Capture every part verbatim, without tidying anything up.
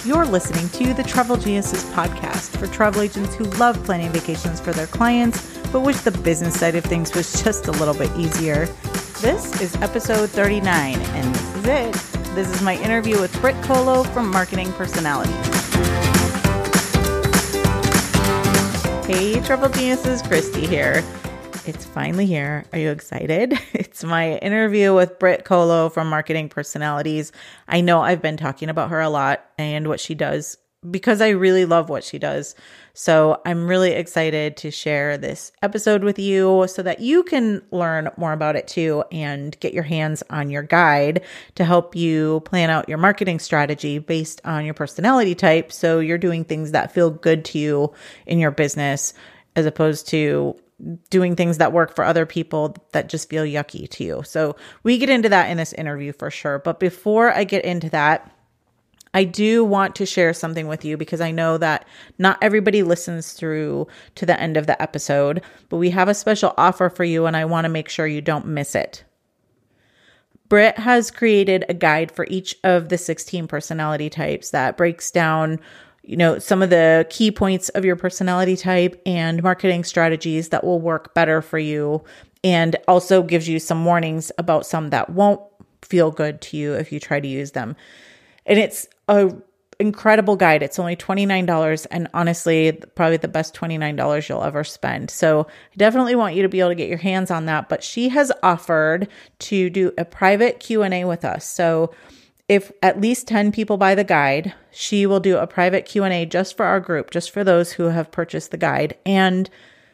You're listening to the Travel Geniuses podcast for travel agents who love planning vacations for their clients, but wish the business side of things was just a little bit easier. This is episode thirty-nine, and this is it. This is my interview with Britt Colo from Marketing Personalities. Hey, Travel Geniuses, Christy here. It's finally here. Are you excited? It's my interview with Britt Colo from Marketing Personalities. I know I've been talking about her a lot and what she does because I really love what she does. So I'm really excited to share this episode with you so that you can learn more about it too and get your hands on your guide to help you plan out your marketing strategy based on your personality type. So you're doing things that feel good to you in your business as opposed to doing things that work for other people that just feel yucky to you. So we get into that in this interview for sure. But before I get into that, I do want to share something with you because I know that not everybody listens through to the end of the episode, but we have a special offer for you and I want to make sure you don't miss it. Britt has created a guide for each of the sixteen personality types that breaks down you know, some of the key points of your personality type and marketing strategies that will work better for you, and also gives you some warnings about some that won't feel good to you if you try to use them. And it's a incredible guide. It's only twenty-nine dollars, and honestly, probably the best twenty-nine dollars you'll ever spend. So I definitely want you to be able to get your hands on that. But she has offered to do a private Q and A with us. So if at least ten people buy the guide, she will do a private Q and A just for our group, just for those who have purchased the guide. And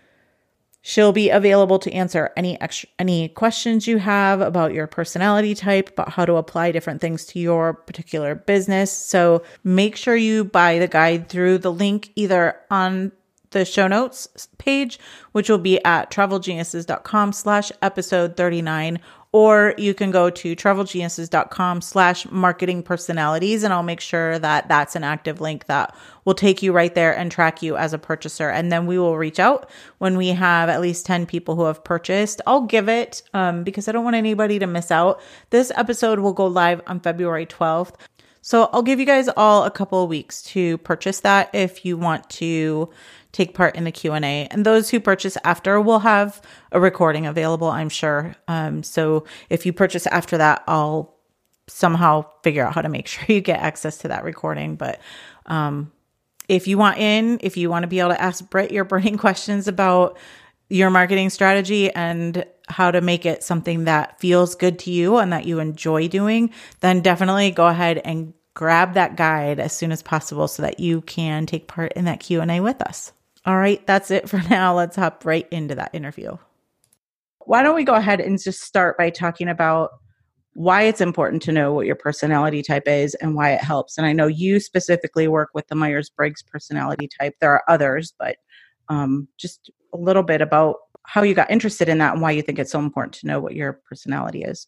she'll be available to answer any extra, any questions you have about your personality type, about how to apply different things to your particular business. So make sure you buy the guide through the link either on the show notes page, which will be at travelgeniuses.com slash episode 39, or you can go to travelgeniuses.com slash marketing personalities, and I'll make sure that that's an active link that will take you right there and track you as a purchaser. And then we will reach out when we have at least ten people who have purchased. I'll give it, um, because I don't want anybody to miss out. This episode will go live on February twelfth. So I'll give you guys all a couple of weeks to purchase that if you want to take part in the Q and A. And those who purchase after will have a recording available, I'm sure. Um, so if you purchase after that, I'll somehow figure out how to make sure you get access to that recording. But um, if you want in, if you want to be able to ask Britt your burning questions about your marketing strategy and how to make it something that feels good to you and that you enjoy doing, then definitely go ahead and grab that guide as soon as possible so that you can take part in that Q and A with us. All right, that's it for now. Let's hop right into that interview. Why don't we go ahead and just start by talking about why it's important to know what your personality type is and why it helps. And I know you specifically work with the Myers-Briggs personality type. There are others, but um, just a little bit about how you got interested in that and why you think it's so important to know what your personality is.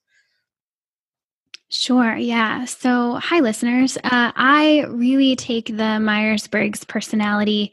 Sure. Yeah. So, hi, listeners. Uh, I really take the Myers-Briggs personality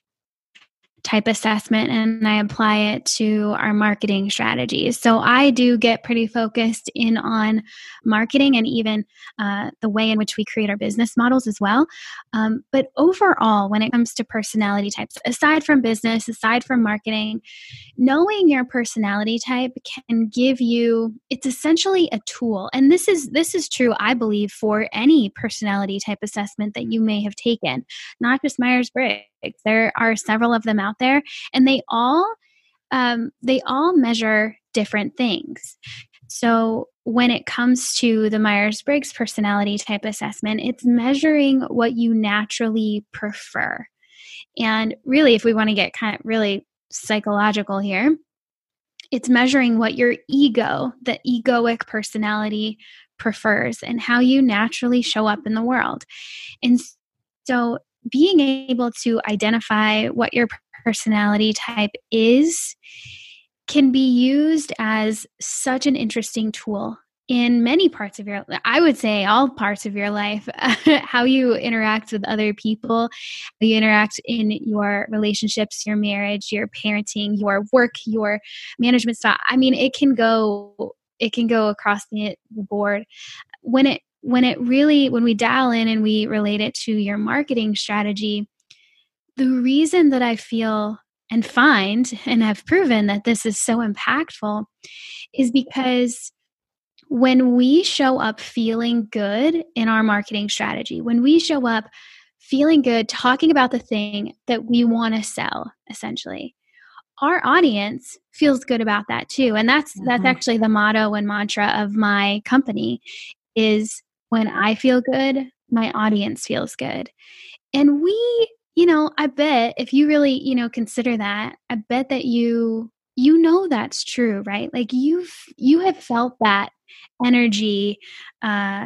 type assessment and I apply it to our marketing strategies. So I do get pretty focused in on marketing and even uh, the way in which we create our business models as well. Um, but overall, when it comes to personality types, aside from business, aside from marketing, knowing your personality type can give you, it's essentially a tool. And this is this is true, I believe, for any personality type assessment that you may have taken, not just Myers-Briggs. There are several of them out there, and they all um, they all measure different things. So when it comes to the Myers-Briggs personality type assessment, it's measuring what you naturally prefer. And really, if we want to get kind of really psychological here, it's measuring what your ego, the egoic personality, prefers and how you naturally show up in the world. And so being able to identify what your personality type is can be used as such an interesting tool in many parts of your, I would say all parts of your life, how you interact with other people, how you interact in your relationships, your marriage, your parenting, your work, your management style. I mean, it can go, it can go across the, the board. When it when it really, when we dial in and we relate it to your marketing strategy, the reason that I feel and find and have proven that this is so impactful is because when we show up feeling good in our marketing strategy, when we show up feeling good, talking about the thing that we want to sell, essentially, our audience feels good about that too. And that's mm-hmm. that's actually the motto and mantra of my company is when I feel good, my audience feels good. And we, you know, I bet if you really, you know, consider that, I bet that you you know that's true, right? Like you've you have felt that energy uh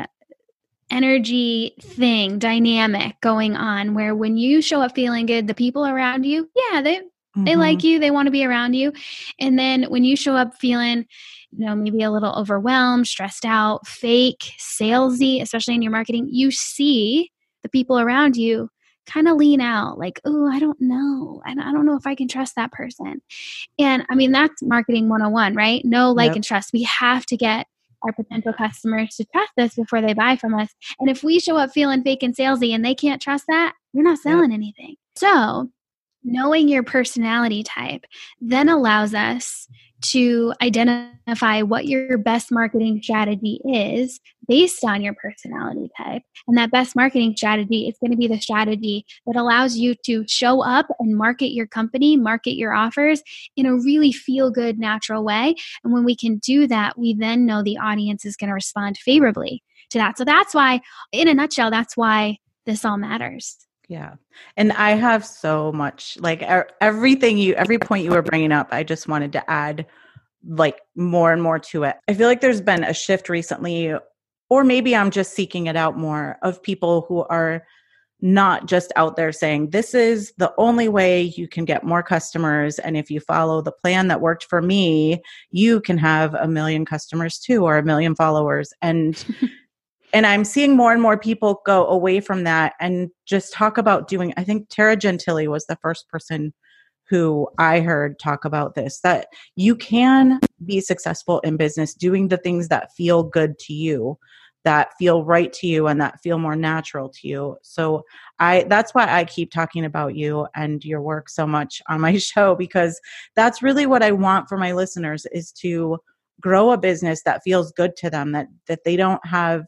energy thing dynamic going on where when you show up feeling good, the people around you, yeah, they mm-hmm. they like you, they want to be around you. And then when you show up feeling, you know, maybe a little overwhelmed, stressed out, fake, salesy, especially in your marketing, you see the people around you kind of lean out like, oh, I don't know. And I don't know if I can trust that person. And I mean, that's marketing one oh one, right? No, like, yep. and trust. We have to get our potential customers to trust us before they buy from us. And if we show up feeling fake and salesy and they can't trust that, we're not selling yep. anything. So knowing your personality type then allows us to identify what your best marketing strategy is based on your personality type. And that best marketing strategy is going to be the strategy that allows you to show up and market your company, market your offers in a really feel-good, natural way. And when we can do that, we then know the audience is going to respond favorably to that. So that's why, in a nutshell, that's why this all matters. Yeah. And I have so much, like everything you, every point you were bringing up, I just wanted to add like more and more to it. I feel like there's been a shift recently, or maybe I'm just seeking it out more, of people who are not just out there saying, this is the only way you can get more customers. And if you follow the plan that worked for me, you can have a million customers too, or a million followers. And And I'm seeing more and more people go away from that and just talk about doing, I think Tara Gentile was the first person who I heard talk about this, that you can be successful in business doing the things that feel good to you, that feel right to you, and that feel more natural to you. So I, that's why I keep talking about you and your work so much on my show, because that's really what I want for my listeners, is to grow a business that feels good to them, that, that they don't have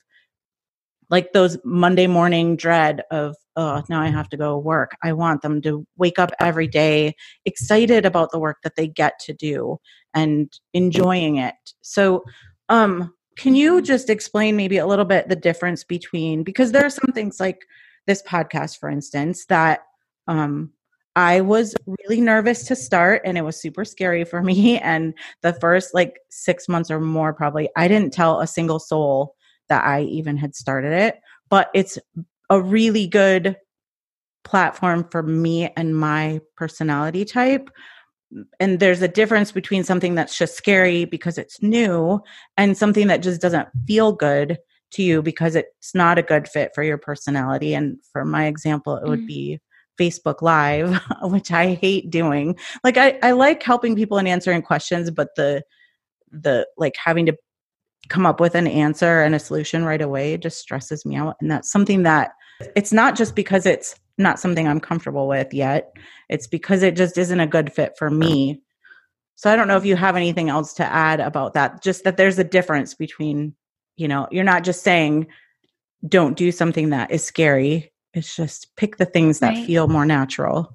like those Monday morning dread of, oh, now I have to go work. I want them to wake up every day excited about the work that they get to do and enjoying it. So um, can you just explain maybe a little bit the difference between, because there are some things like this podcast, for instance, that um, I was really nervous to start, and it was super scary for me. And the first like six months or more, probably, I didn't tell a single soul that I even had started it, but it's a really good platform for me and my personality type. And there's a difference between something that's just scary because it's new and something that just doesn't feel good to you because it's not a good fit for your personality. And for my example, it would mm. be Facebook Live, which I hate doing. Like I, I like helping people and answering questions, but the the like having to come up with an answer and a solution right away just stresses me out. And that's something that it's not just because it's not something I'm comfortable with yet. It's because it just isn't a good fit for me. So I don't know if you have anything else to add about that, just that there's a difference between, you know, you're not just saying, don't do something that is scary. It's just pick the things that right. feel more natural.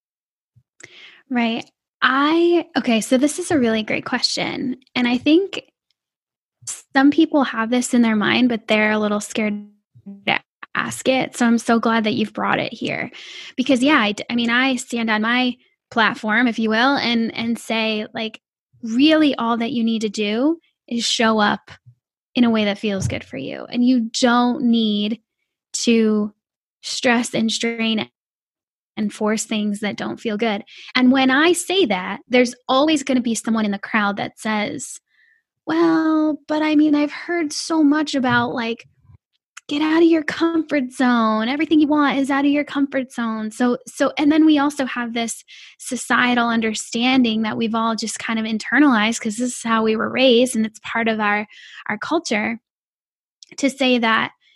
Right. I, okay. So this is a really great question. And I think some people have this in their mind, but they're a little scared to ask it. So I'm so glad that you've brought it here, because yeah, I, I mean, I stand on my platform, if you will, and, and say like, really all that you need to do is show up in a way that feels good for you. And you don't need to stress and strain and force things that don't feel good. And when I say that, there's always going to be someone in the crowd that says, well, but I mean, I've heard so much about like, get out of your comfort zone. Everything you want is out of your comfort zone. So, so, and then we also have this societal understanding that we've all just kind of internalized because this is how we were raised and it's part of our, our culture to say that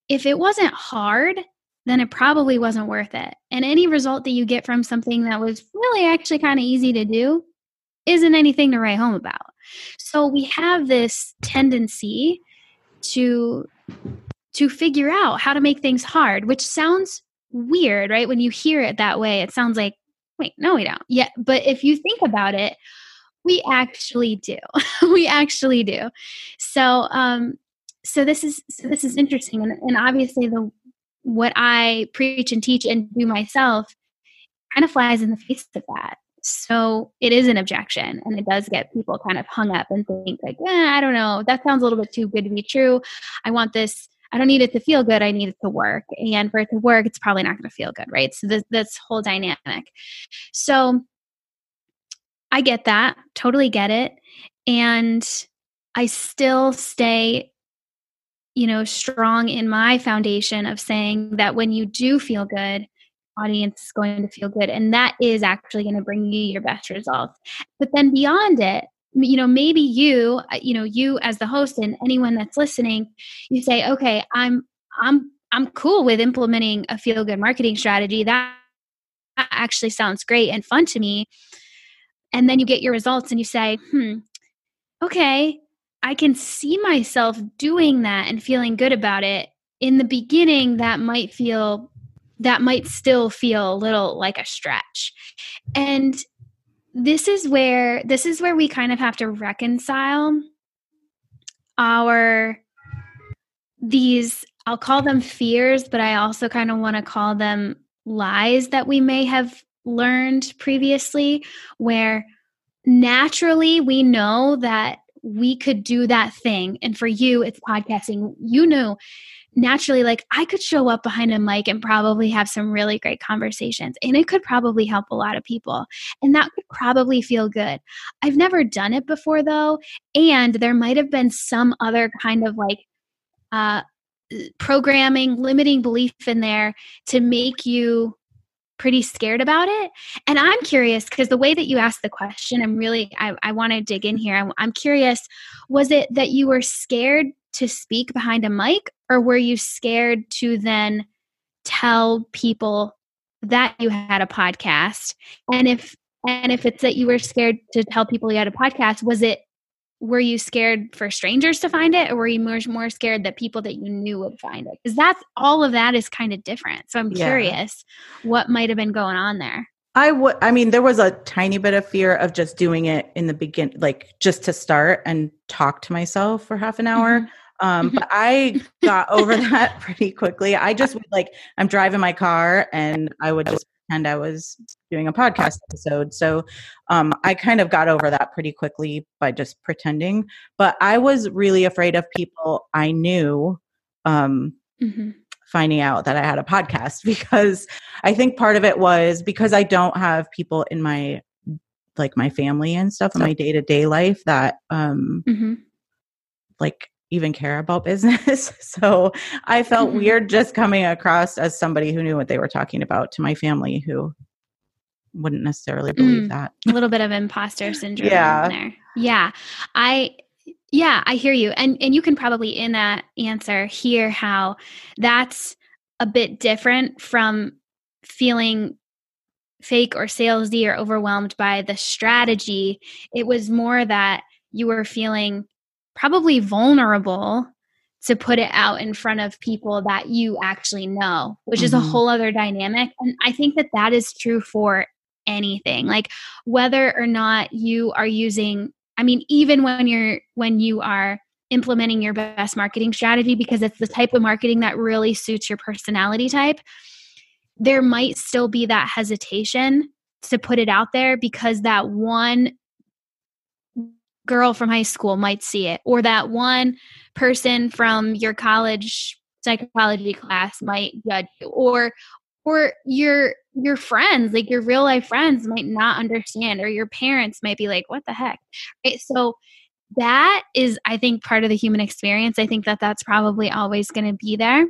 if it wasn't hard, then it probably wasn't worth it. And any result that you get from something that was really actually kind of easy to do isn't anything to write home about. So we have this tendency to to figure out how to make things hard, which sounds weird, right? When you hear it that way, it sounds like, wait, no, we don't. Yeah, but if you think about it, we actually do. We actually do. So, um, so this is so this is interesting, and, and obviously the what I preach and teach and do myself kind of flies in the face of that. So it is an objection, and it does get people kind of hung up and think like, eh, I don't know, that sounds a little bit too good to be true. I want this. I don't need it to feel good. I need it to work. And for it to work, it's probably not going to feel good, right? So this, this whole dynamic. So I get that. Totally get it. And I still stay, you know, strong in my foundation of saying that when you do feel good, audience is going to feel good. And that is actually going to bring you your best results. But then beyond it, you know, maybe you, you know, you as the host and anyone that's listening, you say, okay, I'm, I'm, I'm cool with implementing a feel good marketing strategy. That actually sounds great and fun to me. And then you get your results and you say, hmm, okay, I can see myself doing that and feeling good about it. In the beginning, that might feel, that might still feel a little like a stretch. And This is where this is where we kind of have to reconcile our these, I'll call them fears, but I also kind of want to call them lies that we may have learned previously, where naturally we know that we could do that thing. And for you, it's podcasting. You know, naturally, like I could show up behind a mic and probably have some really great conversations, and it could probably help a lot of people, and that could probably feel good. I've never done it before though, and there might have been some other kind of like uh, programming, limiting belief in there to make you pretty scared about it. And I'm curious because the way that you asked the question, I'm really, I, I want to dig in here. I'm, I'm curious, was it that you were scared to speak behind a mic, or were you scared to then tell people that you had a podcast? And if, and if it's that you were scared to tell people you had a podcast, was it, were you scared for strangers to find it, or were you more, more scared that people that you knew would find it? Because that's, all of that is kind of different. So I'm Yeah. curious what might have been going on there. I would, I mean, there was a tiny bit of fear of just doing it in the begin, like just to start and talk to myself for half an hour. Mm-hmm. Um, but I got over that pretty quickly. I just would like, I'm driving my car and I would just pretend I was doing a podcast episode. So um, I kind of got over that pretty quickly by just pretending. But I was really afraid of people I knew um, mm-hmm. finding out that I had a podcast, because I think part of it was because I don't have people in my, like my family and stuff in my day-to-day life that um, mm-hmm. like, even care about business. So I felt mm-hmm. weird just coming across as somebody who knew what they were talking about to my family, who wouldn't necessarily believe mm, that. A little bit of imposter syndrome yeah. in there. Yeah. I, yeah, I hear you. And, and you can probably in that answer hear how that's a bit different from feeling fake or salesy or overwhelmed by the strategy. It was more that you were feeling probably vulnerable to put it out in front of people that you actually know, which mm-hmm. is a whole other dynamic. And I think that that is true for anything, like whether or not you are using, I mean, even when you're, when you are implementing your best marketing strategy, because it's the type of marketing that really suits your personality type, there might still be that hesitation to put it out there because that one girl from high school might see it, or that one person from your college psychology class might judge you, or or your your friends, like your real life friends, might not understand, or your parents might be like, what the heck? Right? So that is, I think, part of the human experience. I think that that's probably always going to be there.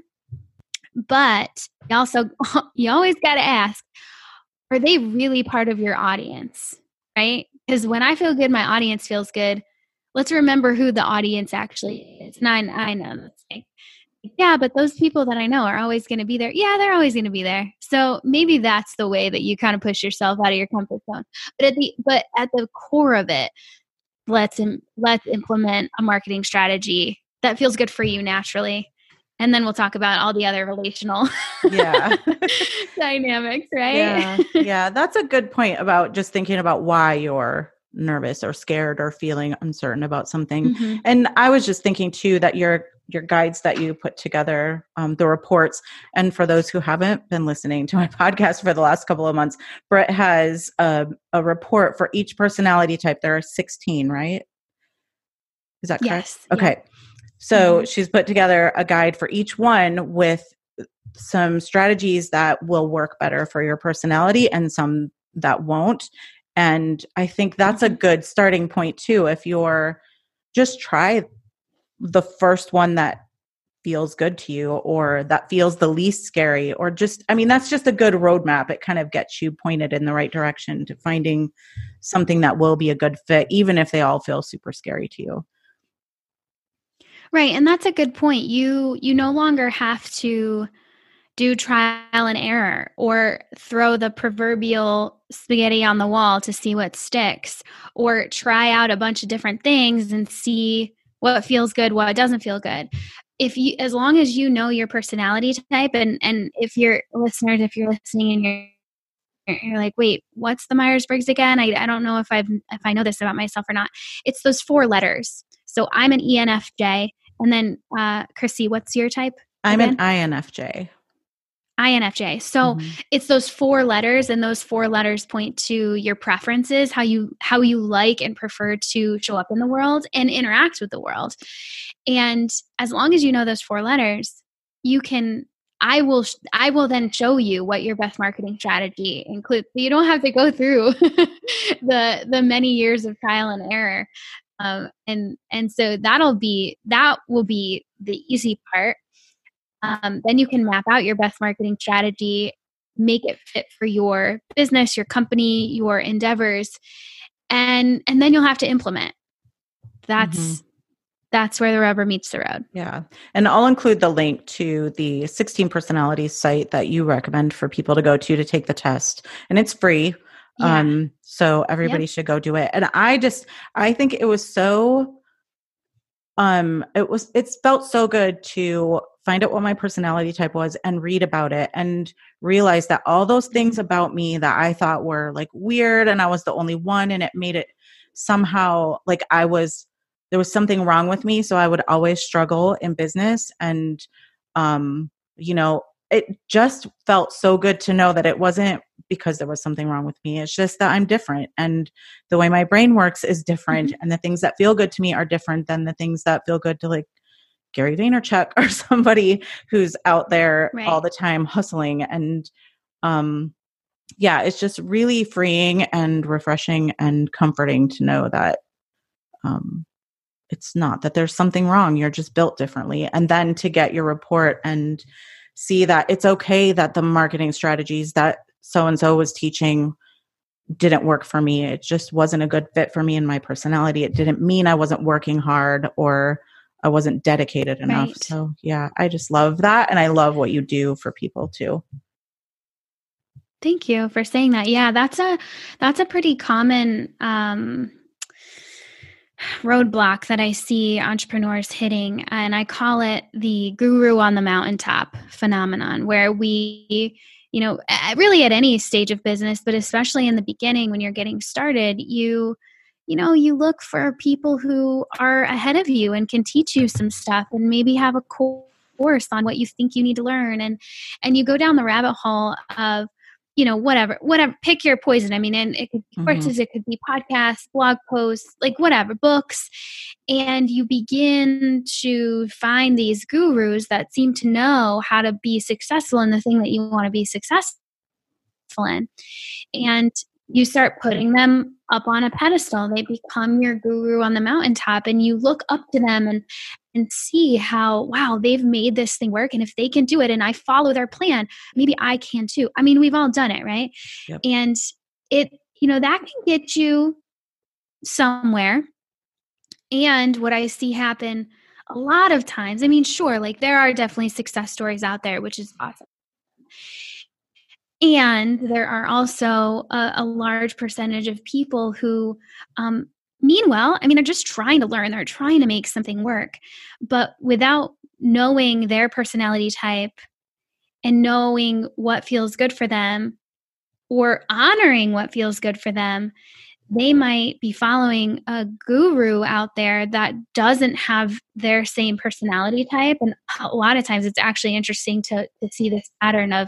But you also, you always got to ask, are they really part of your audience? Right? Because when I feel good, my audience feels good. Let's remember who the audience actually is. And I, I know that's like yeah, but those people that I know are always going to be there. Yeah, they're always going to be there. So maybe that's the way that you kind of push yourself out of your comfort zone. But at the but at the core of it, let's im- let's implement a marketing strategy that feels good for you naturally. And then we'll talk about all the other relational Yeah. dynamics, right? Yeah. Yeah. That's a good point about just thinking about why you're nervous or scared or feeling uncertain about something. Mm-hmm. And I was just thinking too that your your guides that you put together, um, the reports, and for those who haven't been listening to my podcast for the last couple of months, Britt has a, a report for each personality type. There are sixteen, right? Is that correct? Yes. Okay. Yep. So Mm-hmm. she's put together a guide for each one with some strategies that will work better for your personality and some that won't. And I think that's Mm-hmm. a good starting point too. If you're just try the first one that feels good to you or that feels the least scary, or just, I mean, that's just a good roadmap. It kind of gets you pointed in the right direction to finding something that will be a good fit, even if they all feel super scary to you. Right. And that's a good point. You you no longer have to do trial and error or throw the proverbial spaghetti on the wall to see what sticks, or try out a bunch of different things and see what feels good, what doesn't feel good. If you, as long as you know your personality type, and and if you're listeners, if you're listening and you're you're like, wait, what's the Myers-Briggs again? I, I don't know if I've if I know this about myself or not. It's those four letters. So I'm an E N F J, and then uh, Chrissy, what's your type? I'm again? an I N F J. I N F J. So Mm-hmm. it's those four letters, and those four letters point to your preferences, how you how you like and prefer to show up in the world and interact with the world. And as long as you know those four letters, you can I will I will then show you what your best marketing strategy includes. So you don't have to go through the the many years of trial and error. Um, and and so that'll be that will be the easy part. Um, then you can map out your best marketing strategy, make it fit for your business, your company, your endeavors, and and then you'll have to implement. That's Mm-hmm. that's where the rubber meets the road. Yeah. And I'll include the link to the sixteen personalities site that you recommend for people to go to to take the test. And it's free. Yeah. Um, so everybody Yep. should go do it. And I just, I think it was so, um, it was, it's felt so good to find out what my personality type was and read about it and realize that all those things about me that I thought were like weird and I was the only one, and it made it somehow like I was, there was something wrong with me. So I would always struggle in business. And, um, you know, it just felt so good to know that it wasn't because there was something wrong with me. It's just that I'm different, and the way my brain works is different. Mm-hmm. And the things that feel good to me are different than the things that feel good to like Gary Vaynerchuk or somebody who's out there Right. all the time hustling. And, um, yeah, it's just really freeing and refreshing and comforting to know that, um, it's not that there's something wrong. You're just built differently. And then to get your report and see that it's okay that the marketing strategies that so-and-so was teaching didn't work for me. It just wasn't a good fit for me and my personality. It didn't mean I wasn't working hard or I wasn't dedicated enough. Right. So yeah, I just love that. And I love what you do for people too. Thank you for saying that. Yeah, that's a that's a pretty common um, roadblock that I see entrepreneurs hitting, and I call it the guru on the mountaintop phenomenon, where we, you know, really at any stage of business, but especially in the beginning when you're getting started, you you know, you look for people who are ahead of you and can teach you some stuff and maybe have a course on what you think you need to learn, and and you go down the rabbit hole of, you know, whatever, whatever, pick your poison. I mean, and it could be courses, Mm-hmm. it could be podcasts, blog posts, like whatever, books. And you begin to find these gurus that seem to know how to be successful in the thing that you want to be successful in. And you start putting them up on a pedestal. They become your guru on the mountaintop, and you look up to them and and see how, wow, they've made this thing work. And if they can do it and I follow their plan, maybe I can too. I mean, we've all done it, right? Yep. And it, you know, that can get you somewhere. And what I see happen a lot of times, I mean, sure, like there are definitely success stories out there, which is awesome. And there are also a, a large percentage of people who um, mean well. I mean, they're just trying to learn, they're trying to make something work. But without knowing their personality type and knowing what feels good for them or honoring what feels good for them, they might be following a guru out there that doesn't have their same personality type. And a lot of times it's actually interesting to, to see this pattern of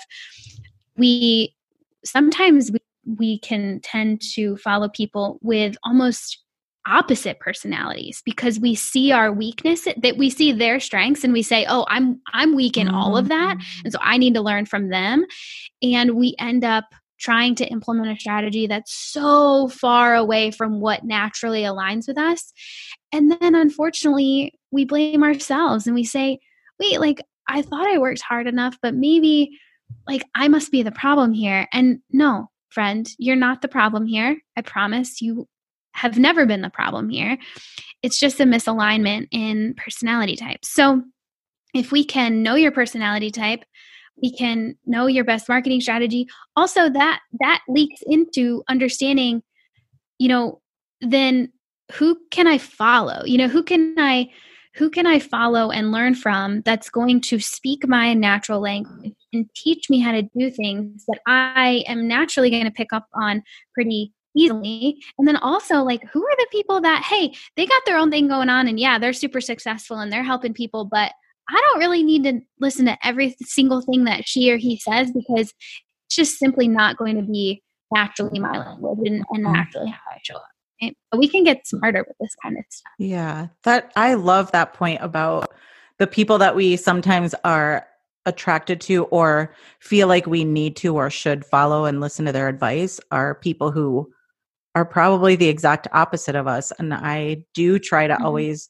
we sometimes we, we can tend to follow people with almost opposite personalities because we see our weakness, that we see their strengths and we say, oh, I'm I'm weak in all of that. And so I need to learn from them. And we end up trying to implement a strategy that's so far away from what naturally aligns with us. And then unfortunately, we blame ourselves and we say, wait, like I thought I worked hard enough, but maybe like I must be the problem here. And no, friend, you're not the problem here. I promise you have never been the problem here. It's just a misalignment in personality types. So if we can know your personality type, we can know your best marketing strategy. Also, that that leaks into understanding, you know, then who can I follow? You know, who can I who can I follow and learn from that's going to speak my natural language and teach me how to do things that I am naturally going to pick up on pretty easily. And then also, like, who are the people that, hey, they got their own thing going on and yeah, they're super successful and they're helping people, but I don't really need to listen to every single thing that she or he says because it's just simply not going to be naturally my language and, and naturally how I show up. Right? But we can get smarter with this kind of stuff. Yeah, that I love that point about the people that we sometimes are attracted to or feel like we need to or should follow and listen to their advice are people who are probably the exact opposite of us. And I do try to mm-hmm. always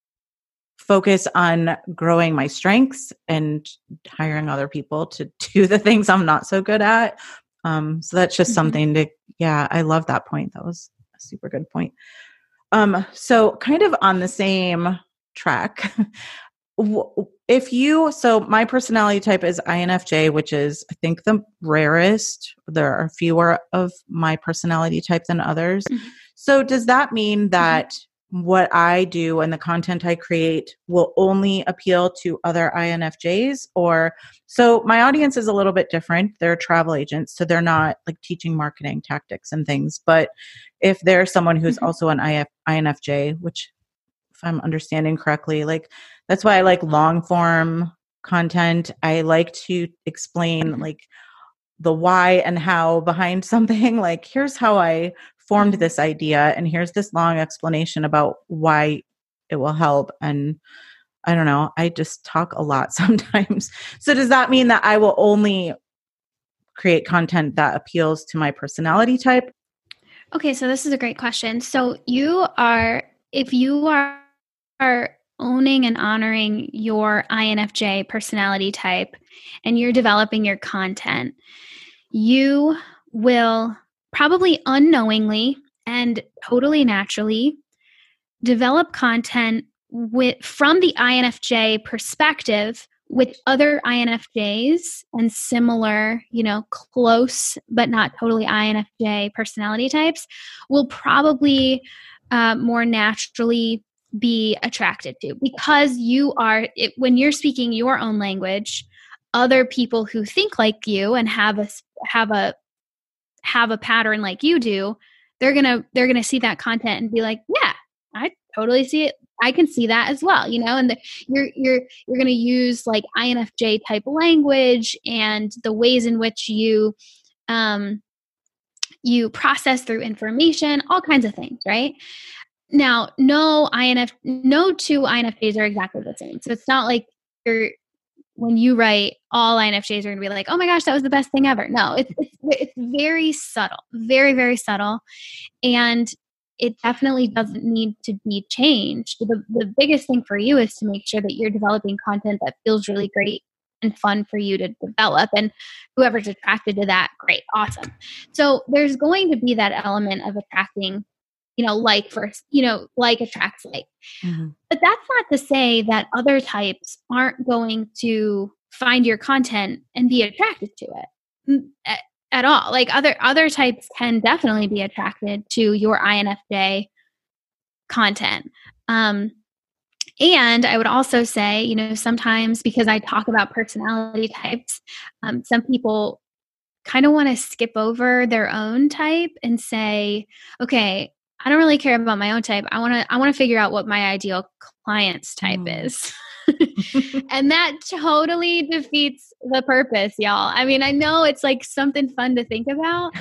focus on growing my strengths and hiring other people to do the things I'm not so good at. Um, so that's just mm-hmm. something to, yeah, I love that point. That was a super good point. Um, so kind of on the same track, if you, so my personality type is I N F J, which is, I think, the rarest. There are fewer of my personality type than others. Mm-hmm. So does that mean that mm-hmm. what I do and the content I create will only appeal to other I N F Js? Or, so my audience is a little bit different. They're travel agents, so they're not like teaching marketing tactics and things. But if there's someone who's mm-hmm. also an I N F J, which if I'm understanding correctly, like that's why I like long form content. I like to explain like the why and how behind something. Like, here's how I formed this idea and here's this long explanation about why it will help. And I don't know, I just talk a lot sometimes. So does that mean that I will only create content that appeals to my personality type? Okay, so this is a great question. So you are, if you are, are owning and honoring your I N F J personality type and you're developing your content, you will probably unknowingly and totally naturally develop content with from the I N F J perspective with other I N F Js and similar, you know, close but not totally I N F J personality types will probably uh, more naturally be attracted to, because you are, it, when you're speaking your own language, other people who think like you and have a have a have a pattern like you do, they're gonna they're gonna see that content and be like, yeah, I totally see it. I can see that as well, you know. And the, you're you're you're gonna use like I N F J type language and the ways in which you um you process through information, all kinds of things, right? Now, no I N F, no two I N F Js are exactly the same. So it's not like you're, when you write, all I N F Js are going to be like, oh my gosh, that was the best thing ever. No, it's, it's, it's very subtle, very, very subtle. And it definitely doesn't need to be changed. The, the biggest thing for you is to make sure that you're developing content that feels really great and fun for you to develop. And whoever's attracted to that, great, awesome. So there's going to be that element of attracting you know, like first, you know, like attracts like. Mm-hmm. But that's not to say that other types aren't going to find your content and be attracted to it at, at all. Like other other types can definitely be attracted to your I N F J content. Um, and I would also say, you know, sometimes because I talk about personality types, um, some people kind of want to skip over their own type and say, okay, I don't really care about my own type. I want to I want to figure out what my ideal client's type mm. is. And that totally defeats the purpose, y'all. I mean, I know it's like something fun to think about,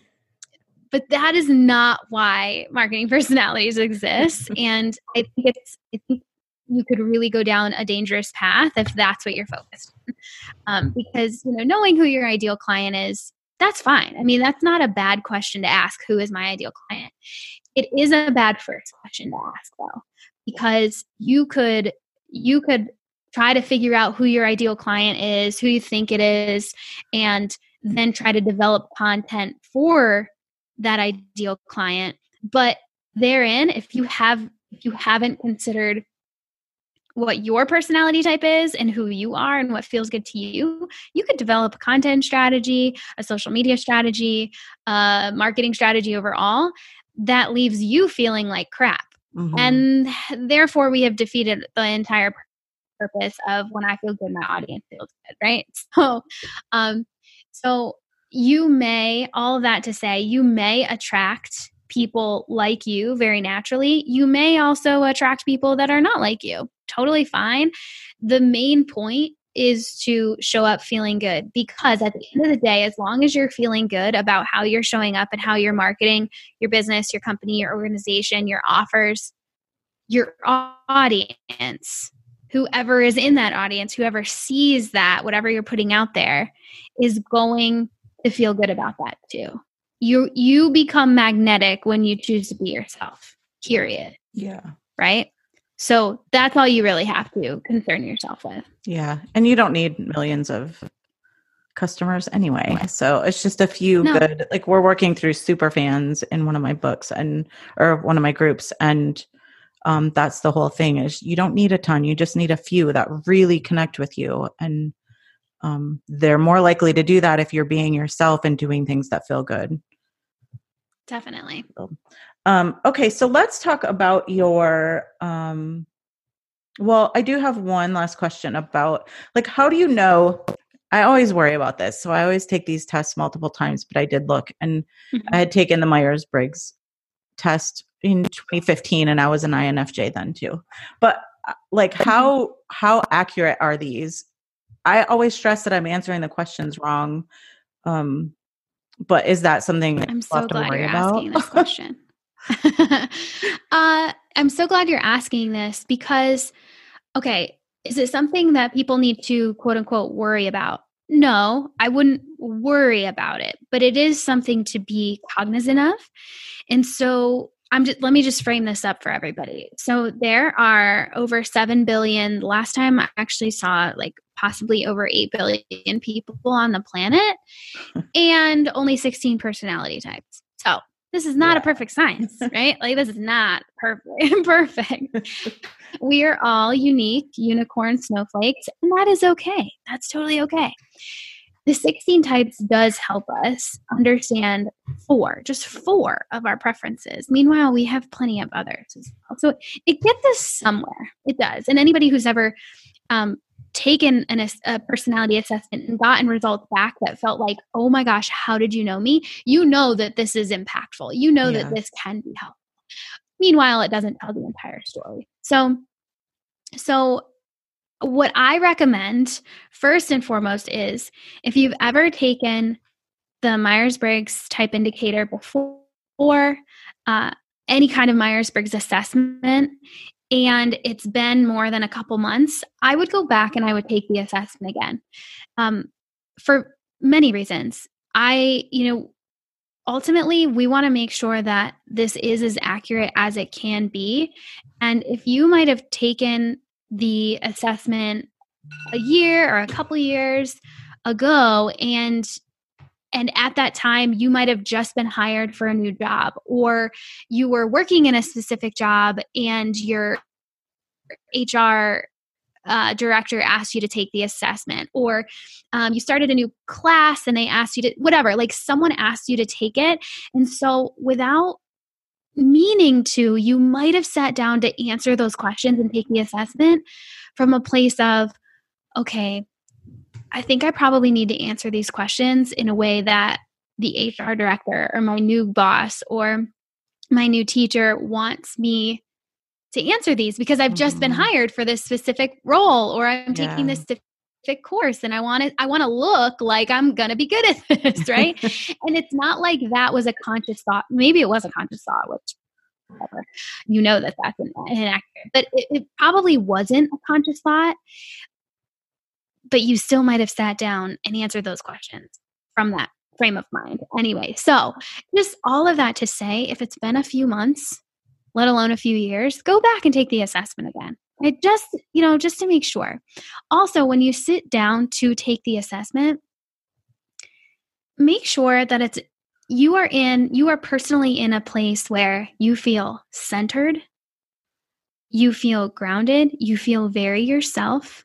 but that is not why marketing personalities exist. And I think it's I think you could really go down a dangerous path if that's what you're focused on. Um, because, you know, knowing who your ideal client is, that's fine. I mean, that's not a bad question to ask, who is my ideal client? It is a bad first question to ask though, because you could, you could try to figure out who your ideal client is, who you think it is, and then try to develop content for that ideal client. But therein, if you have, if you haven't considered what your personality type is and who you are and what feels good to you, you could develop a content strategy, a social media strategy, a marketing strategy overall that leaves you feeling like crap. Mm-hmm. And therefore we have defeated the entire purpose of when I feel good, my audience feels good, right? So, um, so you may, all of that to say, you may attract people like you very naturally. You may also attract people that are not like you. Totally fine. The main point is to show up feeling good, because at the end of the day, as long as you're feeling good about how you're showing up and how you're marketing your business, your company, your organization, your offers, your audience, whoever is in that audience, whoever sees that, whatever you're putting out there, is going to feel good about that too. You you become magnetic when you choose to be yourself, period. Yeah. Right? So that's all you really have to concern yourself with. Yeah. And you don't need millions of customers anyway. So it's just a few no. good, like we're working through super fans in one of my books and, or one of my groups. And um, that's the whole thing is you don't need a ton. You just need a few that really connect with you. And um, they're more likely to do that if you're being yourself and doing things that feel good. Definitely. So, um, okay. So let's talk about your, um, well, I do have one last question about like, how do you know, I always worry about this. So I always take these tests multiple times, but I did look and mm-hmm. I had taken the Myers-Briggs test in twenty fifteen and I was an I N F J then too. But like how, how accurate are these? I always stress that I'm answering the questions wrong. Um, but is that something I'm so glad you're about? asking this question. uh, I'm so glad you're asking this because, okay, is it something that people need to quote unquote worry about? No, I wouldn't worry about it, but it is something to be cognizant of. And so I'm just, let me just frame this up for everybody. So there are over seven billion, last time I actually saw like possibly over eight billion people on the planet and only sixteen personality types. So this is not yeah. a perfect science, right? Like this is not perfect. perfect. We are all unique unicorn snowflakes, and that is okay. That's totally okay. The sixteen types does help us understand four, just four of our preferences. Meanwhile, we have plenty of others as well. So it gets us somewhere. It does. And anybody who's ever um, taken an, a personality assessment and gotten results back that felt like, oh my gosh, how did you know me? You know that this is impactful. You know yeah. that this can be helpful. Meanwhile, it doesn't tell the entire story. So, so what I recommend first and foremost is if you've ever taken the Myers-Briggs type indicator before, or uh, any kind of Myers-Briggs assessment, and it's been more than a couple months, I would go back and I would take the assessment again um, for many reasons. I, you know, ultimately, we want to make sure that this is as accurate as it can be. And if you might have taken the assessment a year or a couple years ago and And at that time, you might have just been hired for a new job, or you were working in a specific job and your H R uh, director asked you to take the assessment, or um, you started a new class and they asked you to, whatever, like someone asked you to take it. And so without meaning to, you might have sat down to answer those questions and take the assessment from a place of, okay, I think I probably need to answer these questions in a way that the H R director or my new boss or my new teacher wants me to answer these, because I've just mm-hmm. been hired for this specific role, or I'm yeah. taking this specific course and I want to, I want to look like I'm going to be good at this. Right. And it's not like that was a conscious thought. Maybe it was a conscious thought, which whatever, you know, that that's inaccurate, but it, it probably wasn't a conscious thought, but you still might have sat down and answered those questions from that frame of mind. Anyway, so just all of that to say, if it's been a few months, let alone a few years, go back and take the assessment again. It just, you know, just to make sure. Also, when you sit down to take the assessment, make sure that it's, you are in, you are personally in a place where you feel centered, you feel grounded, you feel very yourself.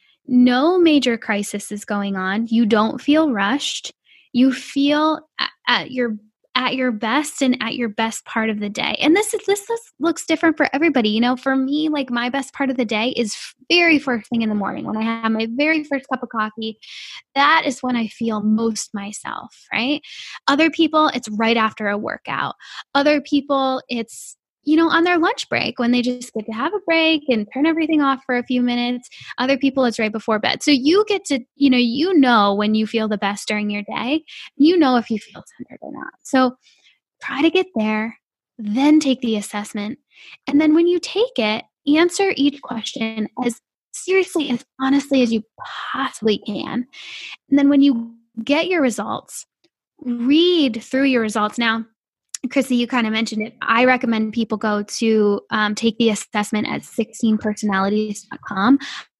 No major crisis is going on. You don't feel rushed. You feel at, at your at your best and at your best part of the day. And this is this, this looks different for everybody. You know, for me, like my best part of the day is very first thing in the morning when I have my very first cup of coffee. That is when I feel most myself, right? Other people, it's right after a workout. Other people, it's, you know, on their lunch break when they just get to have a break and turn everything off for a few minutes. Other people, it's right before bed. So you get to, you know, you know when you feel the best during your day, you know if you feel centered or not. So try to get there, then take the assessment. And then when you take it, answer each question as seriously, as honestly as you possibly can. And then when you get your results, read through your results. Now, Chrissy, you kind of mentioned it. I recommend people go to um, take the assessment at sixteen personalities dot com.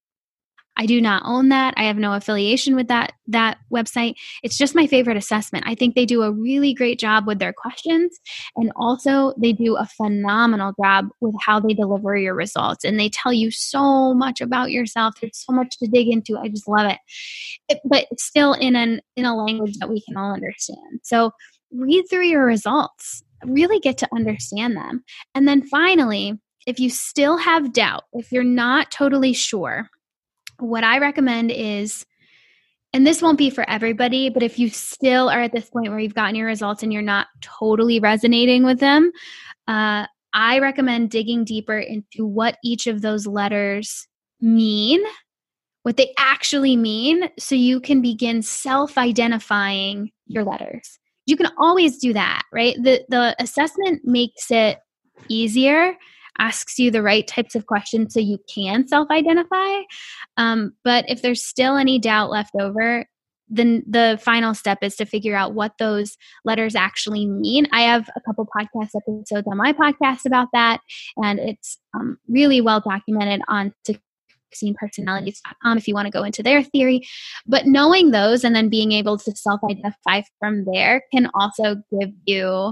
I do not own that. I have no affiliation with that, that website. It's just my favorite assessment. I think they do a really great job with their questions. And also they do a phenomenal job with how they deliver your results. And they tell you so much about yourself. There's so much to dig into. I just love it. it but still in an in a language that we can all understand. So read through your results, really get to understand them. And then finally, if you still have doubt, if you're not totally sure, what I recommend is, and this won't be for everybody, but if you still are at this point where you've gotten your results and you're not totally resonating with them, uh, I recommend digging deeper into what each of those letters mean, what they actually mean, so you can begin self-identifying your letters. You can always do that, right? The the assessment makes it easier, asks you the right types of questions so you can self-identify. Um, but if there's still any doubt left over, then the final step is to figure out what those letters actually mean. I have a couple podcast episodes on my podcast about that, and it's um, really well documented on sixteen personalities dot com if you want to go into their theory. But knowing those and then being able to self-identify from there can also give you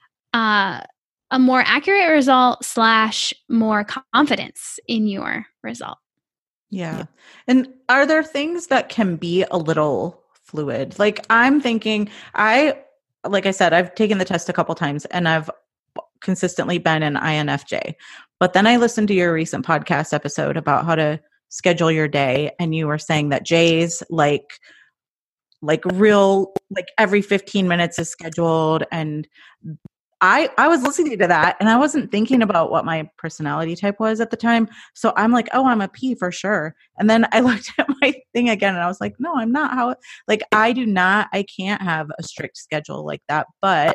uh, a more accurate result slash more confidence in your result. Yeah. And are there things that can be a little fluid? Like I'm thinking, I, like I said, I've taken the test a couple times and I've consistently been an I N F J. But then I listened to your recent podcast episode about how to schedule your day, and you were saying that J's like like real like every fifteen minutes is scheduled, and I I was listening to that and I wasn't thinking about what my personality type was at the time. So I'm like, oh, I'm a P for sure. And then I looked at my thing again and I was like, no, I'm not. How like I do not I can't have a strict schedule like that. But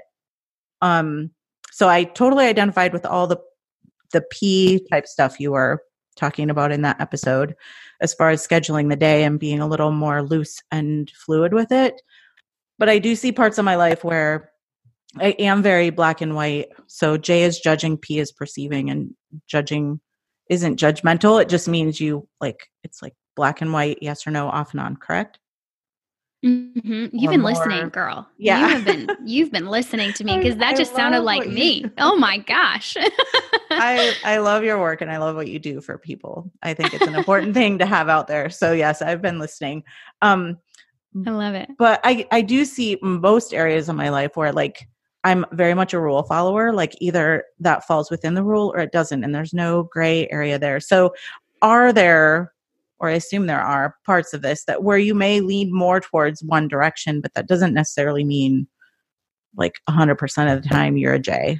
um so I totally identified with all the the P type stuff you were talking about in that episode, as far as scheduling the day and being a little more loose and fluid with it. But I do see parts of my life where I am very black and white. So J is judging, P is perceiving, and judging isn't judgmental. It just means you like, it's like black and white, yes or no, off and on, correct? Mm-hmm. You've or been more. listening, girl. Yeah. You have been, you've been listening to me because that I just sounded like me. you, Oh my gosh. I, I love your work and I love what you do for people. I think it's an important thing to have out there. So yes, I've been listening. Um, I love it. But I, I do see most areas of my life where like I'm very much a rule follower, like either that falls within the rule or it doesn't. And there's no gray area there. So are there, or I assume there are parts of this that where you may lean more towards one direction, but that doesn't necessarily mean like one hundred percent of the time you're a J.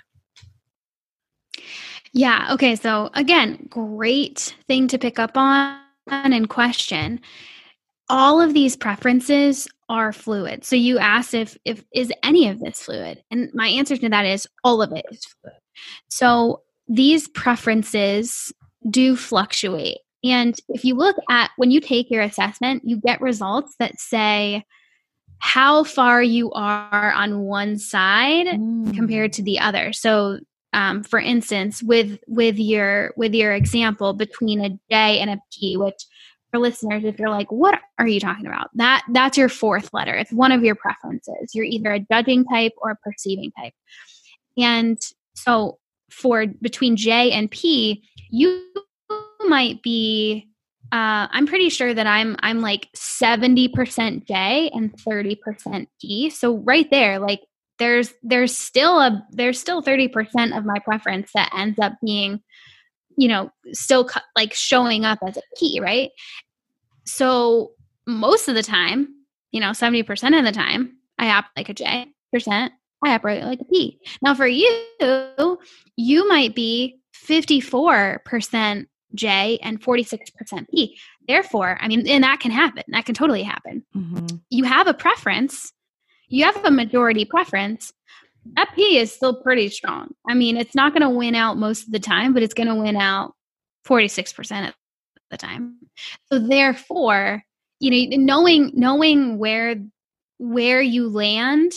Yeah. Okay. So again, great thing to pick up on and question. All of these preferences are fluid. So you asked if if is any of this fluid? And my answer to that is all of it is fluid. So these preferences do fluctuate. And if you look at when you take your assessment, you get results that say how far you are on one side mm. compared to the other. So um, for instance, with with your with your example between a J and a P, which for listeners, if you're like, what are you talking about? That that's your fourth letter. It's one of your preferences. You're either a judging type or a perceiving type. And so for between J and P, you might be uh, I'm pretty sure that I'm I'm like seventy percent J and thirty percent P. So right there, like there's there's still a there's still thirty percent of my preference that ends up being, you know, still cu- like showing up as a P, right? So most of the time, you know, seventy percent of the time, I operate like a J percent. I operate like a P. Now for you, you might be fifty-four percent J and forty-six percent P. Therefore, I mean, and that can happen. That can totally happen. Mm-hmm. You have a preference. You have a majority preference. That P is still pretty strong. I mean, it's not going to win out most of the time, but it's going to win out forty-six percent of the time. So therefore, you know, knowing knowing where where you land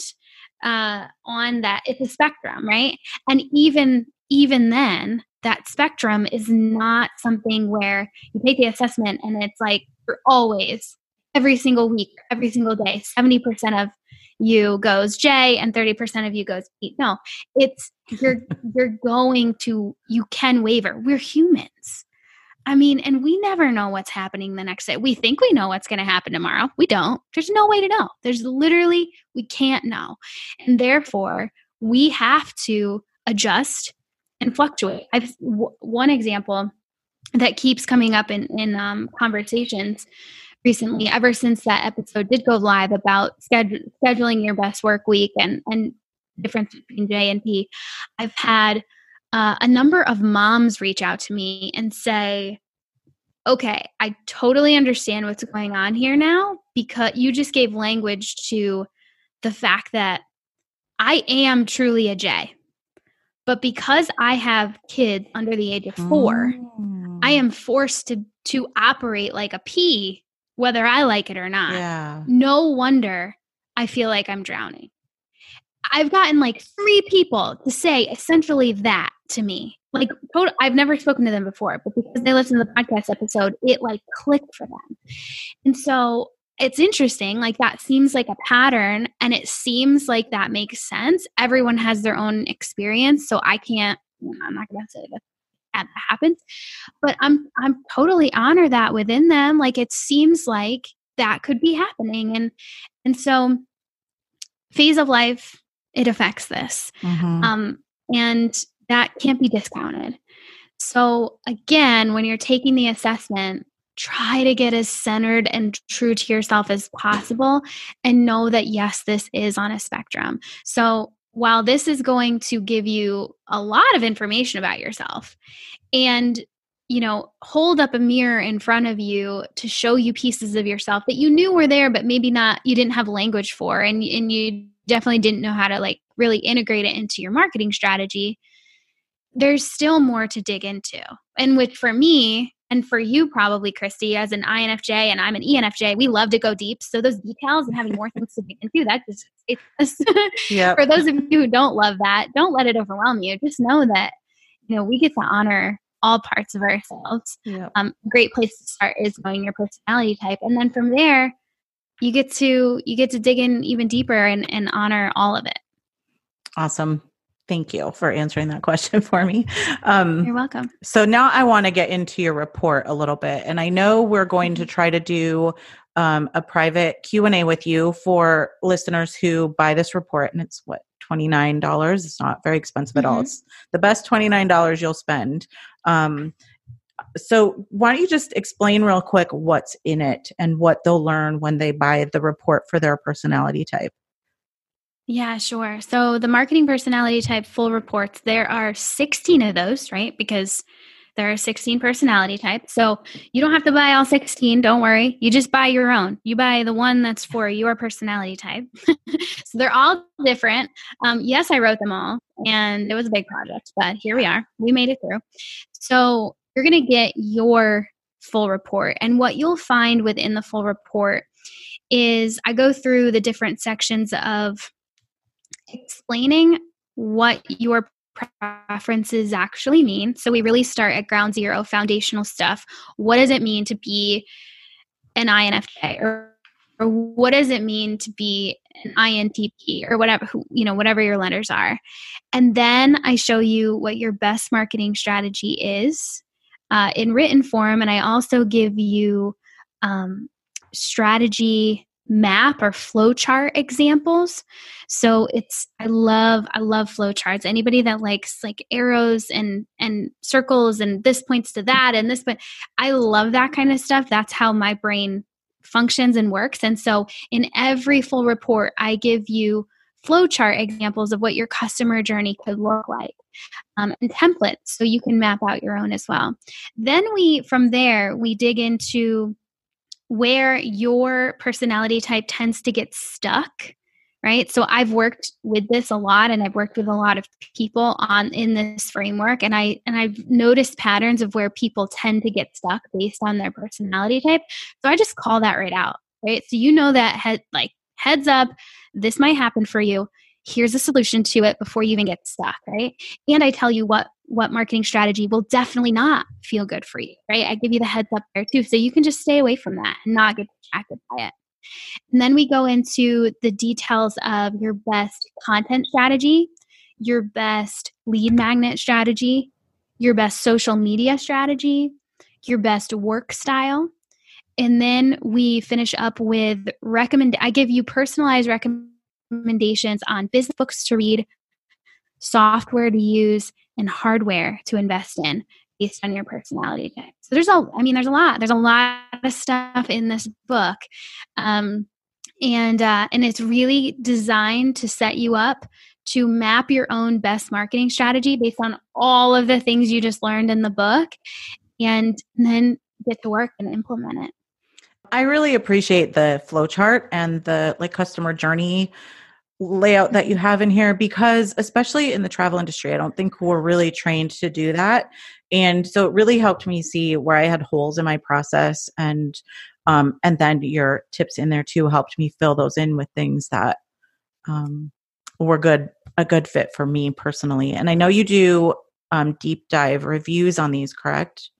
uh, on that, it's a spectrum, right? And even even then, that spectrum is not something where you take the assessment and it's like you're always every single week, every single day, seventy percent of you goes J and thirty percent of you goes P. No, it's you're you're going to you can waver. We're humans. I mean, and we never know what's happening the next day. We think we know what's going to happen tomorrow. We don't. There's no way to know. There's literally, we can't know. And therefore, we have to adjust and fluctuate. I've w- one example that keeps coming up in, in um, conversations recently, ever since that episode did go live about schedule, scheduling your best work week and, and difference between J and P. I've had Uh, a number of moms reach out to me and say, okay, I totally understand what's going on here now because you just gave language to the fact that I am truly a J. But because I have kids under the age of four, mm. I am forced to, to operate like a P, whether I like it or not. Yeah. No wonder I feel like I'm drowning. I've gotten like three people to say essentially that to me. Like, total, I've never spoken to them before, but because they listened to the podcast episode, it like clicked for them. And so it's interesting. Like that seems like a pattern and it seems like that makes sense. Everyone has their own experience. So I can't, I'm not going to say that that happens, but I'm, I'm totally honor that within them. Like it seems like that could be happening. And, and so phase of life, it affects this. Mm-hmm. Um, and that can't be discounted. So again, when you're taking the assessment, try to get as centered and true to yourself as possible and know that, yes, this is on a spectrum. So while this is going to give you a lot of information about yourself and, you know, hold up a mirror in front of you to show you pieces of yourself that you knew were there, but maybe not, you didn't have language for, and, and you definitely didn't know how to like really integrate it into your marketing strategy, there's still more to dig into. And with, for me, and for you probably, Christy, as an I N F J and I'm an E N F J, we love to go deep. So those details and having more things to dig into, that just, it's just, yep. For those of you who don't love that, don't let it overwhelm you. Just know that, you know, we get to honor all parts of ourselves. Yep. Um, a great place to start is knowing your personality type. And then from there, you get to you get to dig in even deeper and, and honor all of it. Awesome. Thank you for answering that question for me. Um, You're welcome. So now I want to get into your report a little bit. And I know we're going to try to do um, a private Q and A with you for listeners who buy this report. And it's what, twenty-nine dollars? It's not very expensive at Mm-hmm. all. It's the best twenty-nine dollars you'll spend. Um, so why don't you just explain real quick what's in it and what they'll learn when they buy the report for their personality type? Yeah, sure. So the marketing personality type full reports, there are sixteen of those, right? Because there are sixteen personality types. So you don't have to buy all sixteen. Don't worry. You just buy your own. You buy the one that's for your personality type. So they're all different. Um, yes, I wrote them all and it was a big project, but here we are. We made it through. So you're going to get your full report. And what you'll find within the full report is I go through the different sections of explaining what your preferences actually mean. So we really start at ground zero, foundational stuff. What does it mean to be an I N F J, or, or what does it mean to be an I N T P, or whatever, you know, whatever your letters are. And then I show you what your best marketing strategy is uh, in written form. And I also give you um, strategy map or flow chart examples. So it's, I love, I love flow charts. Anybody that likes like arrows and, and circles and this points to that and this, but I love that kind of stuff. That's how my brain functions and works. And so in every full report, I give you flow chart examples of what your customer journey could look like, um, and templates so you can map out your own as well. Then we, from there, we dig into where your personality type tends to get stuck, right? So I've worked with this a lot, and I've worked with a lot of people on in this framework, and I and I've noticed patterns of where people tend to get stuck based on their personality type. So I just call that right out, right? So you know that head like heads up, this might happen for you. Here's a solution to it before you even get stuck, right? And I tell you what what marketing strategy will definitely not feel good for you, right? I give you the heads up there too, so you can just stay away from that and not get distracted by it. And then we go into the details of your best content strategy, your best lead magnet strategy, your best social media strategy, your best work style. And then we finish up with recommend. I give you personalized recommendations on business books to read, software to use, and hardware to invest in based on your personality type. So there's a, I mean, there's a lot, there's a lot of stuff in this book. Um, and, uh, and it's really designed to set you up to map your own best marketing strategy based on all of the things you just learned in the book, and then get to work and implement it. I really appreciate the flow chart and the like customer journey layout that you have in here, because especially in the travel industry, I don't think we're really trained to do that. And so it really helped me see where I had holes in my process, and um, and then your tips in there too helped me fill those in with things that um, were good, a good fit for me personally. And I know you do um, deep dive reviews on these, correct?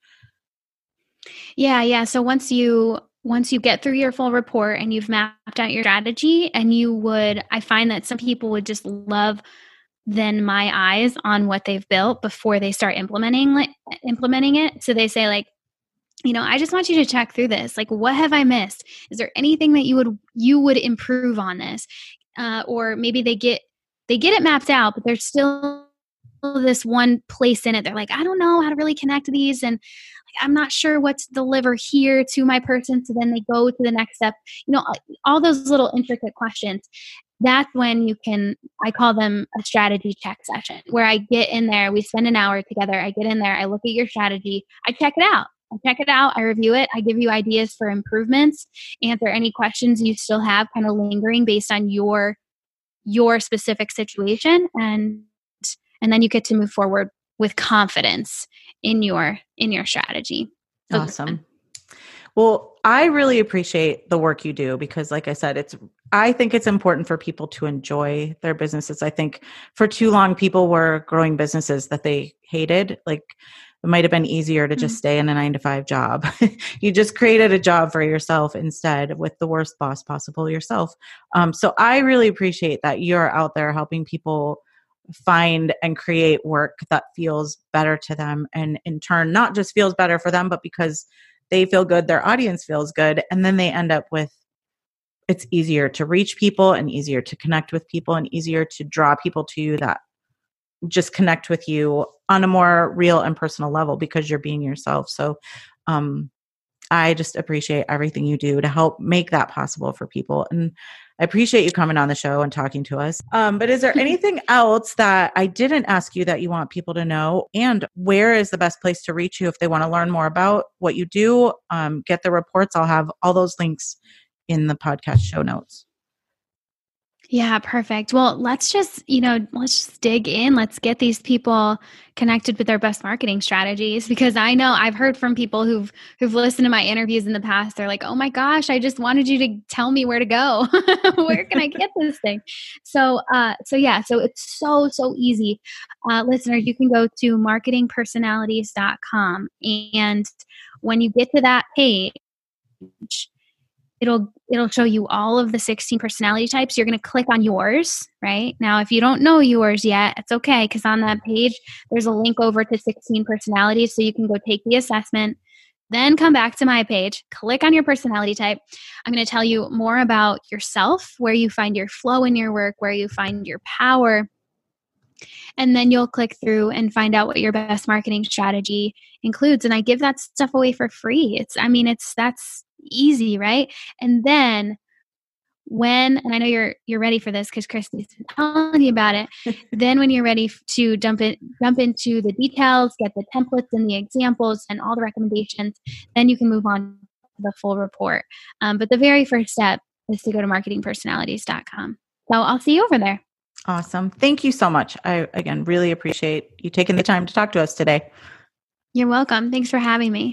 Yeah, yeah. So once you Once you get through your full report and you've mapped out your strategy, and you would, I find that some people would just love then my eyes on what they've built before they start implementing like implementing it. So they say like, you know, I just want you to check through this. Like, what have I missed? Is there anything that you would you would improve on this? Uh, or maybe they get they get it mapped out, but there's still this one place in it. They're like, I don't know how to really connect these, and I'm not sure what to deliver here to my person. So then they go to the next step, you know, all those little intricate questions. That's when you can, I call them a strategy check session, where I get in there, we spend an hour together. I get in there, I look at your strategy, I check it out. I check it out, I review it, I give you ideas for improvements, answer any questions you still have kind of lingering based on your, your specific situation. And, and then you get to move forward with confidence in your in your strategy. Awesome. Well, I really appreciate the work you do, because like I said, it's I think it's important for people to enjoy their businesses. I think for too long people were growing businesses that they hated. Like it might have been easier to just stay in a nine to five job. You just created a job for yourself instead with the worst boss possible yourself. Um, so I really appreciate that you're out there helping people find and create work that feels better to them. And in turn, not just feels better for them, but because they feel good, their audience feels good. And then they end up with, it's easier to reach people and easier to connect with people and easier to draw people to you that just connect with you on a more real and personal level because you're being yourself. So um, I just appreciate everything you do to help make that possible for people. And I appreciate you coming on the show and talking to us. Um, but is there anything else that I didn't ask you that you want people to know? And where is the best place to reach you if they want to learn more about what you do? Um, get the reports. I'll have all those links in the podcast show notes. Yeah, perfect. Well, let's just, you know, let's just dig in. Let's get these people connected with their best marketing strategies, because I know I've heard from people who've who've listened to my interviews in the past. They're like, "Oh my gosh, I just wanted you to tell me where to go. Where can I get this thing?" So, uh, so yeah, so it's so so easy, uh, listeners. You can go to marketing personalities dot com, and when you get to that page, It'll it'll show you all of the sixteen personality types. You're going to click on yours, right? Now, if you don't know yours yet, it's okay, because on that page, there's a link over to sixteen personalities, so you can go take the assessment, then come back to my page, click on your personality type. I'm going to tell you more about yourself, where you find your flow in your work, where you find your power. And then you'll click through and find out what your best marketing strategy includes. And I give that stuff away for free. It's, I mean, it's, that's easy, right? And then when, and I know you're, you're ready for this because Christy's been telling you about it. Then when you're ready to jump in, jump into the details, get the templates and the examples and all the recommendations, then you can move on to the full report. Um, but the very first step is to go to marketing personalities dot com. So I'll see you over there. Awesome. Thank you so much. I, again, really appreciate you taking the time to talk to us today. You're welcome. Thanks for having me.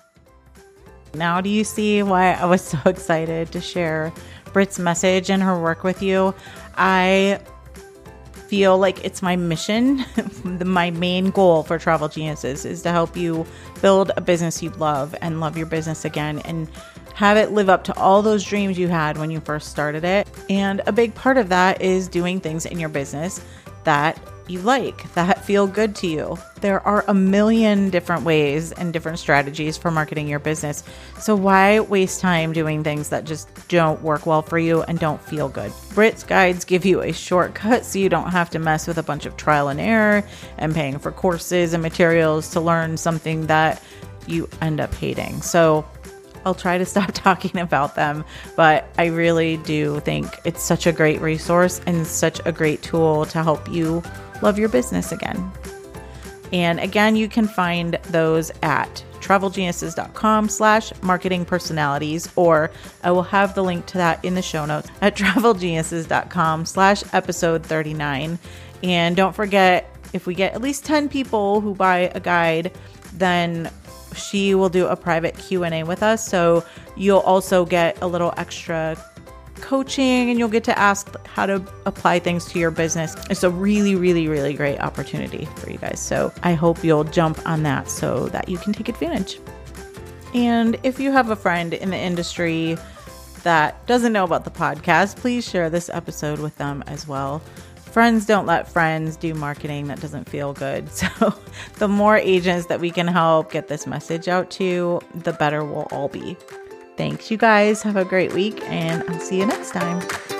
Now, do you see why I was so excited to share Britt's message and her work with you? I feel like it's my mission, my main goal for Travel Geniuses is to help you build a business you love and love your business again and have it live up to all those dreams you had when you first started it. And a big part of that is doing things in your business that you like, that feel good to you. There are a million different ways and different strategies for marketing your business. So why waste time doing things that just don't work well for you and don't feel good? Britt's guides give you a shortcut so you don't have to mess with a bunch of trial and error and paying for courses and materials to learn something that you end up hating. So I'll try to stop talking about them, but I really do think it's such a great resource and such a great tool to help you love your business again. And again, you can find those at travelgeniuses.com slash marketing personalities, or I will have the link to that in the show notes at travelgeniuses.com slash episode 39. And don't forget, if we get at least ten people who buy a guide, then she will do a private Q and A with us. So you'll also get a little extra coaching and you'll get to ask how to apply things to your business. It's a really, really, really great opportunity for you guys. So I hope you'll jump on that so that you can take advantage. And if you have a friend in the industry that doesn't know about the podcast, please share this episode with them as well. Friends don't let friends do marketing that doesn't feel good. So the more agents that we can help get this message out to, the better we'll all be. Thanks, you guys. Have a great week, and I'll see you next time.